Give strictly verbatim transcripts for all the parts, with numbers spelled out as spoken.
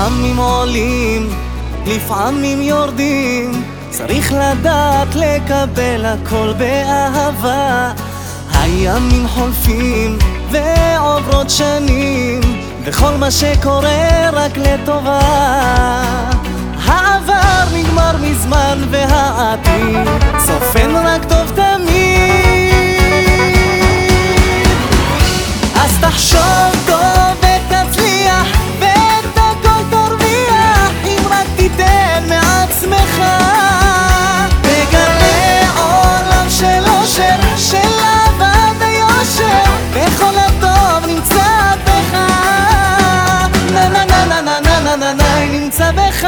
לפעמים עולים, לפעמים יורדים, צריך לדעת לקבל הכל באהבה. הימים חולפים ועוברות שנים, וכל מה שקורה רק לטובה. העבר נגמר מזמן והעתיד צופן רק טוב תמיד. אז תחשוב טוב ותצליח ואת הכל תרוויח, אם רק תיתן מעצמך. תגלה עולם של אושר, של אהבה ויושר, וכל הטוב נמצא בך. נה נה נה נה נה נה נה נה נה נמצא בך.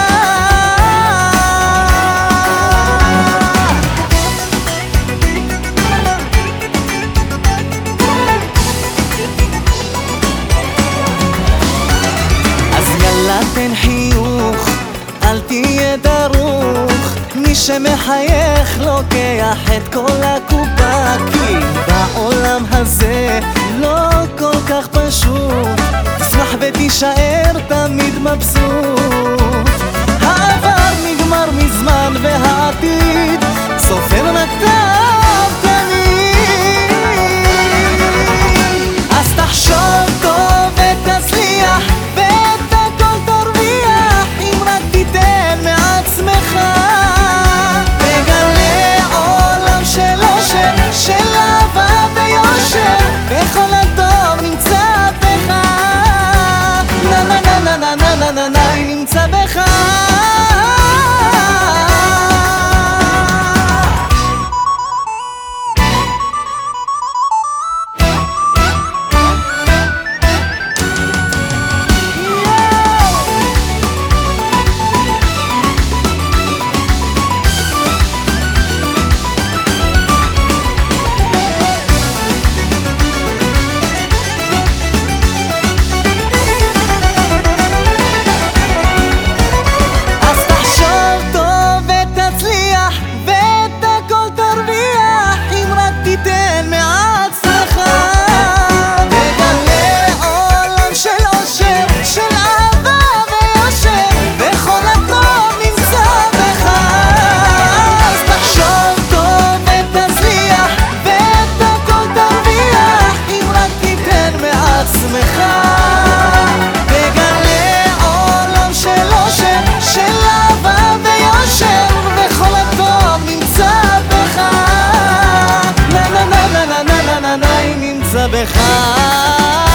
תן חיוך, אל תהיה דרוך, מי שמחייך לוקח את כל הקופה. כי בעולם הזה לא כל כך פשוט, תשמח ותישאר תמיד מבסוט. העבר נגמר מזמן והעתיד סופר רק טוב תמיד. אז תחשוב טוב ותצליח ואת הכל תרוויח, אם רק תיתן מעצמך. תגלה עולם של אושר, של אהבה ויושר, וכל הטוב נמצא בך. נה נה נה נה נה נה נה נה נה נמצא בך. נמצא בך.